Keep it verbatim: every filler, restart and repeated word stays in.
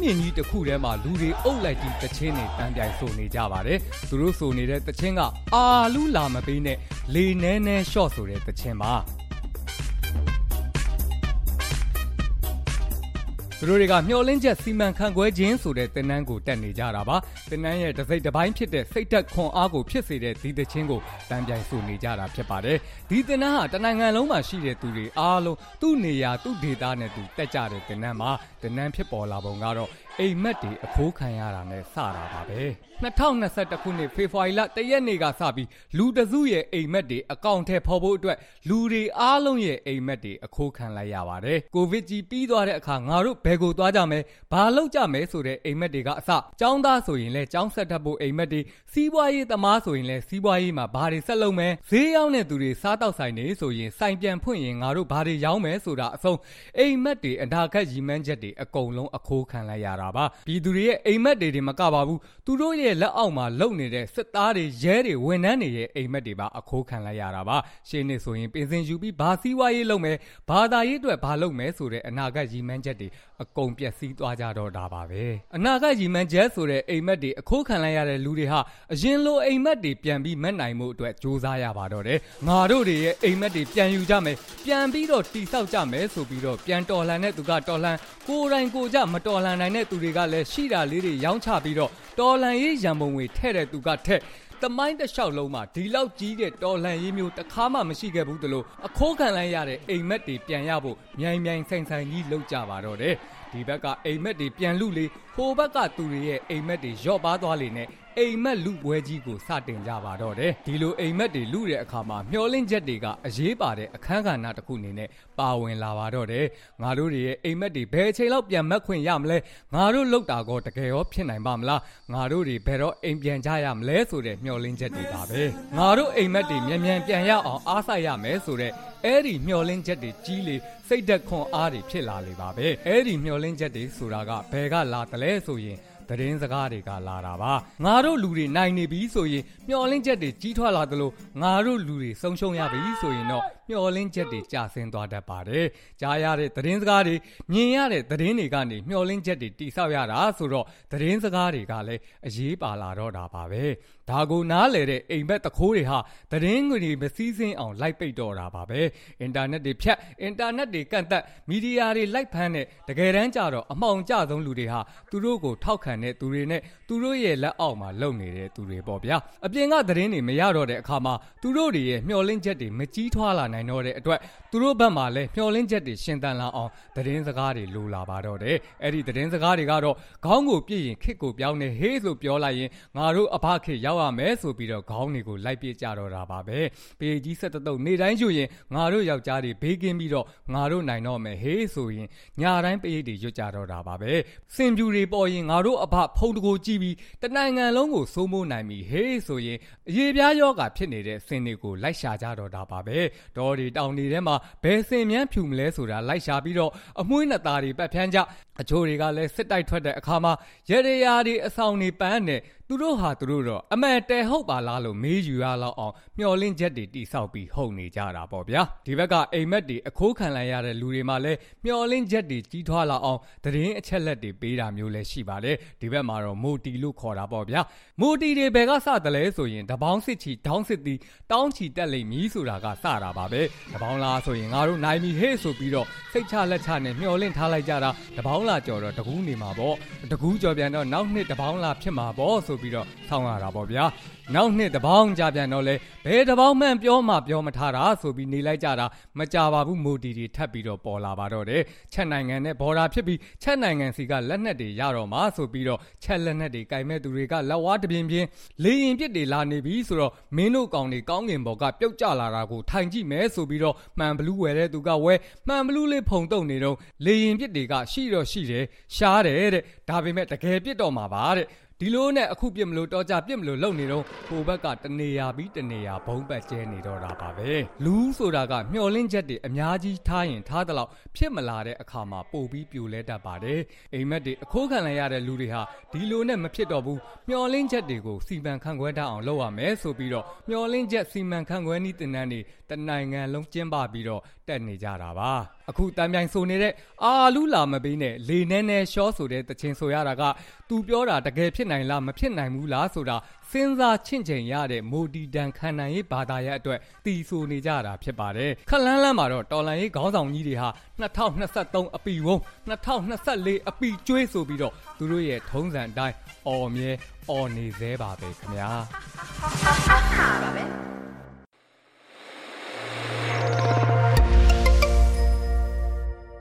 မြင့်ကြီးတစ်ခုထဲမှာလူတွေအုပ်လိုက်ပြီးတချင်းတွေတန်းပြိုင်ဆိုနေကြပါတယ်သူတို့ဆိုနေတဲ့တချင်းကအာလူလာမပေးနဲ့လေနဲနဲရှော့ဆိုတဲ့တချင်းပါသူတို့တွေကမျောလင်းချက်စီမံခန့်ခွဲခြင်းဆိုတဲ့တင်နန်းကိုတက်နေကြတာပါတင်နန်းရဲ့တစ်စိတ်တစ်ပိုင်းဖြစ်တဲ့စိတ်သက်ခွန်အားကိုဖြစ်စေတဲ့ဒီသချင်းကိုတန်းပြိုင်ဆိုနေကြတာဖြစ်ပါတယ်ဒီတင်နန်းဟာတနိုင်ငံလုံးမှာရှိတဲ့သူတွေအားလုံးသူ့နေရာသူ့ဒေသနဲ့သူတက်ကြတဲ့တင်နန်းမှာတင်နန်းဖြစ်ပေါ်လာပုံကတော့အိမ်မက်တွေအခိုးခံရတာနဲ့စတာပါပဲနှစ်ထောင်နှစ်ဆယ်တစ်ခုနှစ်ဖေဖော်ဝါရီလတရက်နေ့ကစပြီးလူတစုရဲ့အိမ်မက်တွေအကောင့်ထဲဖော်ဖို့အတွက်လူတွေအားလုံးရဲ့အိမ်မက်တွေအခိုးခံလိုက်ရပါတယ်ကိုဗစ်ကြီးပြီးသွားတဲ့အခါငါတို့ဘယ်ကိုသွားကြမယ်ဘာလုပ်ကြမယ်ဆိုတဲ့အိမ်မက်တွေကအစចောင်းသားဆိုရင်လဲចောင်းဆက်တတ်ဖို့အိမ်မက်တွေစီးပွားရေးသမားဆိုရင်လဲစီးပွားရေးမှာဘာတွေဆက်လုပ်မယ်ဈေးရောက်တဲ့သူတွေစားတောက်ဆိုင်နေဆိုရင်ဆိုင်ပြန်ဖွင့်ရင်ငါတို့ဘာတွေရောင်းမယ်ဆိုတာအဆုံးအိမ်မက်တွေအနာဂတ်ရည်မှန်းချက်တွေအကုန်လုံးအခိုးခံလိုက်ရတာပါပြည်သူတွေရဲ့အိမ်မက်တွေတွေမကပါဘူးသူတို့ရဲ့လက်အောက်မှာလုံနေတဲ့စစ်သားတွေရဲတွေဝန်ထမ်းတွေရဲ့အိမ်မက်တွေပါအခိုးခံလိုက်ရတာပါရှင်းနေဆိုရင်ပင်စင်ယူပြီးဘာစီးပွားရေးလုပ်မယ်ဘာသာရေးအတွက်ဘာလုပ်မယ်ဆိုတဲ့အနာဂတ်ရည်မှန်းချက်တွေအကုန်ပျက်စီးသွားကြတော့တာပါပဲအနာဂတ်ရည်မှန်းချက်ဆိုတဲ့အိမ်မက်တွေအခိုးခံလိုက်ရတဲ့လူတွေဟာအရင်လိုအိမ်မက်တွေပြန်ပြီးမက်နိုင်မှုအတွက်စူးစမ်းရပါတော့တယ်ငါတို့တွေရဲ့အိမ်မက်တွေပြန်ယူကြမယ်ပြန်ပြီးတော့တိဆောက်ကြမယ်ဆိုပြီးတော့ပြန်တော်လှန်တဲ့သူကတော်လှန်ကိုယ်တိုင်ကိုကြမတော်လှန်နိုင်တဲ့သူတွေကလည်းရှိတာလေးတွေရောင်းချပြီးတော့တော်လှန်ရေးရန်ပုံငွေထဲ့တဲ့သူကထဲ့တမိုင်းတစ်လျှောက်လုံးမှာဒီလောက်ကြီးတဲ့တော်လှန်ရေးမျိုးတစ်ခါမှမရှိခဲ့ဘူးတလို့အခိုးခံလိုက်ရတဲ့အိမ်မက်တွေပြန်ရဖို့မြိုင်မြိုင်ဆိုင်ဆိုင်ကြီးလုပ်ကြပါတော့တယ်ဒီဘက်ကအိမ်မက်တွေပြန်လူလေဟိုဘက်ကသူတွေရဲ့အိမ်မက်တွေရော့ပါသွားလေနဲ့အိမ်မက်လူပွဲကြီးကိုစတင်ကြပါတော့တယ်ဒီလိုအိမ်မက်တွေလူတဲ့အခါမှာမျောလင့်ချက်တွေကအရေးပါတဲ့အခန်းကဏ္ဍတစ်ခုအနေနဲ့ပါဝင်လာပါတော့တယ်ငါတို့တွေရဲ့အိမ်မက်တွေဘယ်အချိန်လောက်ပြန်မက်ခွင့်ရမလဲငါတို့လောက်တာကောတကယ်ရောဖြစ်နိုင်ပါမလားငါတို့တွေဘယ်တော့အိမ်ပြန်ကြရမလဲဆိုတဲ့မျောလင့်ချက်တွေပါပဲငါတို့အိမ်မက်တွေမြန်မြန်ပြန်ရအောင်အားစိုက်ရမယ်ဆိုတဲ့အဲ့ဒီမျောလင့်ချက်တွေကြီးလေစိတ်သက်ခွန်အားတွေဖြစ်လာလေပါပဲအဲ့ဒီမျောလင့်ချက်တွေဆိုတာကဘယ်ကလာတလဲဆိုရင်သတင်းစကားတွေကလာတာပါငါတို့လူတွေနိုင်နေပြီဆိုရင်မျောလင့်ချက်တွေကြီးထွားလာသလိုငါတို့လူတွေဆုံးရှုံးရပြီဆိုရင်တော့မျောလင့်ချက်တွေကျဆင်းသွားတတ်ပါတယ်ကြားရတဲ့သတင်းစကားတွေမြင်ရတဲ့သတင်းတွေကနေမျောလင့်ချက်တွေတိဆောက်ရတာဆိုတော့သတင်းစကားတွေကလည်းအရေးပါလာတော့တာပါပဲဒါကိုနားလေတဲ့အိမ်ဘက်တခိုးတွေဟာသတင်းတွေမစည်းစင်းအောင်လိုက်ပိတ်တော့တာပါပဲအင်တာနက်တွေဖြတ်အင်တာနက်တွေကန့်သက်မီဒီယာတွေလိုက်ဖမ်းတဲ့တကယ်တမ်းကျတော့အမှောင်ကျဆုံးလူတွေဟာသူတို့ကိုထောက်ခံတဲ့သူတွေနဲ့သူတို့ရဲ့လက်အောက်မှာလုံနေတဲ့သူတွေပေါ့ဗျာအပြင်ကသတင်းတွေမရတော့တဲ့အခါမှာသူတို့တွေရဲ့မျောလင့်ချက်တွေမကြီးထွားလာနိုင်တော့တဲ့အတွက်သူတို့ဘက်မှာလည်းမျောလင့်ချက်တွေရှင်သန်လာအောင်သတင်းစကားတွေလိုလာပါတော့တယ်အဲ့ဒီသတင်းစကားတွေကတော့ခေါင်းကိုပြည့်ရင်ခစ်ကိုပြောင်းနေဟေးဆိုပြောလိုက်ရင်ငါတို့အဖခေရောက်ရမယ်ဆိုပြီးတော့ခေါင်းတွေကိုလိုက်ပြကြတော့တာပါပဲပေကြီးဆက်တုပ်နေတိုင်းယူရင်ငါတို့ယောက်ျားတွေဘေးကင်းပြီးတော့ငါတို့နိုင်တော့မယ်ဟေးဆိုရင်ညတိုင်းပေတွေရွတ်ကြတော့တာပါပဲစင်ပြူတွေပေါ်ရင်ငါတို့အဖဖုံတကိုကြည့်ပြီးတနိုင်ငံလုံးကိုစိုးမိုးနိုင်ပြီဟေးဆိုရင်အရေးပြားယောဂဖြစ်နေတဲ့စင်တွေကိုလိုက်ရှာကြတော့တာပါပဲတော်ဒီတောင်တွေထဲမှာဘယ်စင်မြန်းဖြူမလဲဆိုတာလိုက်ရှာပြီးတော့အမွှေးနှစ်သားတွေပတ်ဖြန်းကြအချို့တွေကလည်းစစ်တိုက်ထွက်တဲ့အခါမှာရရရာတွေအဆောင်တွေပန်းနေသူတို့ဟာသူတို့တော့အမှန်တဲဟုတ်ပါလားလို့မေးယူရလောက်အောင်မျောလင့်ချက်တွေတိဆောက်ပြီးဟုတ်နေကြတာပေါ့ဗျာဒီဘက်ကအိမ်မက်တွေအခိုးခံလိုက်ရတဲ့လူတွေမှာလည်းမျောလင့်ချက်တွေကြီးထွားလာအောင်သတင်းအချက်လက်တွေပေးတာမျိုးလည်းရှိပါတယ်ဒီဘက်မှာတော့မိုတီလို့ခေါ်တာပေါ့ဗျာမိုတီတွေဘယ်ကစတယ်လဲဆိုရင်တပေါင်းစစ်ချီတောင်းစစ်တီတောင်းချီတက်လိမ့်မည်ဆိုတာကစတာပါပဲတပေါင်းလားဆိုရင်ငါတို့နိုင်ပြီဟေ့ဆိုပြီးတော့စိတ်ချလက်ချနဲ့မျောလင့်ထားလိုက်ကြတာတပေါင်းလားကြော်တော့တကူးနေမှာပေါ့တကူးကြော်ပြန်တော့နောက်နှစ်တပေါင်းလားဖြစ်မှာပေါ့ဆိုပြီးတော့ဆောင်းရတာပေါ့ဗျာနောက်နှစ်တပေါင်းကြပြန်တော့လဲဘယ်တပေါင်းမှန်ပြောမှပြောမထားတာဆိုပြီးနေလိုက်ကြတာမကြပါဘူးမိုတီတွေထပ်ပြီးတော့ပေါ်လာပါတော့တယ်ချက်နိုင်ငံနဲ့ဘော်ဒါဖြစ်ပြီးချက်နိုင်ငံစီကလက်နက်တွေရတော့မှဆိုပြီးတော့ချက်လက်နက်တွေကင်မဲ့သူတွေကလက်ဝါးတပြင်းပြင်းလေရင်ပြစ်တွေလာနေပြီဆိုတော့မင်းတို့ကောင်တွေကောင်းကင်ဘော်ကပြုတ်ကျလာတာကိုထိုင်ကြည့်မယ်ဆိုပြီးတော့မှန်ဘလူးဝယ်တဲ့သူကဝဲမှန်ဘလူးလေးဖုံတုံနေတော့လေရင်ပြစ်တွေကရှိတော့ရှိတယ်ရှားတယ်တဲ့ဒါပေမဲ့တကယ်ပြစ်တော့မှာပါတဲ့ဒီလိုနဲ့အခုပြစ်မလို့တော့ကြပြစ်မလို့လုံနေတော့ဟိုဘက်ကတနေရာပြီးတနေရာဘုံပတ်ကျဲနေတော့တာပါပဲလူဆိုတာကမျောလင်းချက်တွေအများကြီးထားရင်ထားတဲ့လောက်ဖြစ်မလာတဲ့အခါမှာပို့ပြီးပြိုလဲတတ်ပါတယ်အိမ်မက်တွေအခိုးခံလိုက်ရတဲ့လူတွေဟာဒီလိုနဲ့မဖြစ်တော့ဘူးမျောလင်းချက်တွေကိုစီမံခန့်ခွဲတတ်အောင်လုပ်ရမယ်ဆိုပြီးတော့မျောလင်းချက်စီမံခန့်ခွဲနည်းတင်နန်းတွေတနိုင်ငံလုံးကျင်းပပြီးတော့တက်နေကြတာပါအခုတမ်းပြိုင်ဆိုနေတဲ့အာလူလာမပေးနဲ့လေနဲနဲရှော့ဆိုတဲ့တခြင်းဆိုရတာကသူပြောတာတကယ်ဖြစ်နိုင်လားမဖြစ်နိုင်ဘူးလားဆိုတာစဉ်းစားချင့်ချိန်ရတဲ့မိုဒီတန်ခံနိုင်ရေးဘာသာရဲ့အတွက်တီဆိုနေကြတာဖြစ်ပါတယ်ခလန်းလန်းမှာတော့တော်လန်ရေးခေါင်းဆောင်ကြီးတွေဟာနှစ်ထောင်နှစ်သုံးအပီဝုံနှစ်ထောင်နှစ်လေးအပီကျွေးဆိုပြီးတော့သူတို့ရဲ့ထုံးစံအတိုင်းအော်မြဲအော်နေသေးပါပဲခင်ဗျာ